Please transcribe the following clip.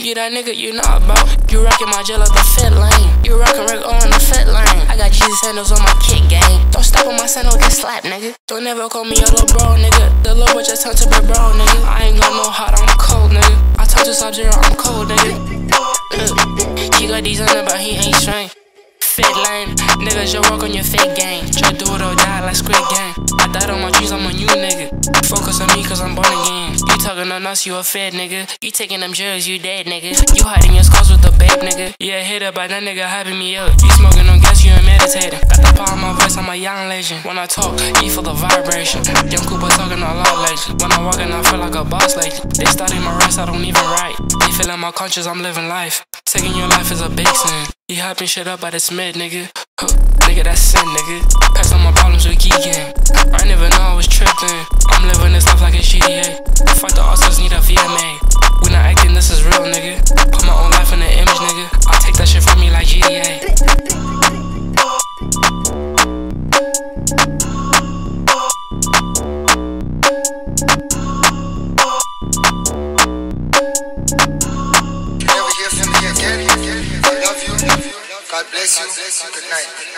You that nigga you know about. You rockin' my gel up the fit lane. You rockin' Rick on the fit lane. I got Jesus sandals on my kick game. Don't step on my sandal, get slapped, nigga. Don't ever call me a little bro, nigga. The little boy just turned to be bro, nigga. I ain't got no hot, I'm cold, nigga. I told you Sub-Zero, I'm cold, nigga. He got these on it, but he ain't straight. Fit lane, niggas, you walk on your fake game. Try do it or die like Squid Game. I died on my dreams, I'm a new nigga. Focus on me cause I'm born again. You talking on us, you a fed nigga. You taking them drugs, you dead nigga. You hiding your scars with the babe nigga. Yeah, hit up by that nigga hyping me up. You smoking on gas, you ain't meditating. Got the power in my voice, I'm a young legend. When I talk, you feel the vibration. Young Cooper talking a lot lately. When I walk in, I feel like a boss lately. They studying my rights, I don't even write. They feeling my conscience, I'm living life. Taking your life is a big sin. He hyping shit up by the Smith, nigga. Nigga, that's sin, nigga. Pass on my problems with geeking. I never know I was tripping. I'm living this life like a GTA. Fuck the Oscars, need a VMA. We not acting, this is real, nigga. Put my own life in the image, nigga. I take that shit from me like GTA. Never hear from me again. I love you. God bless you. Good night.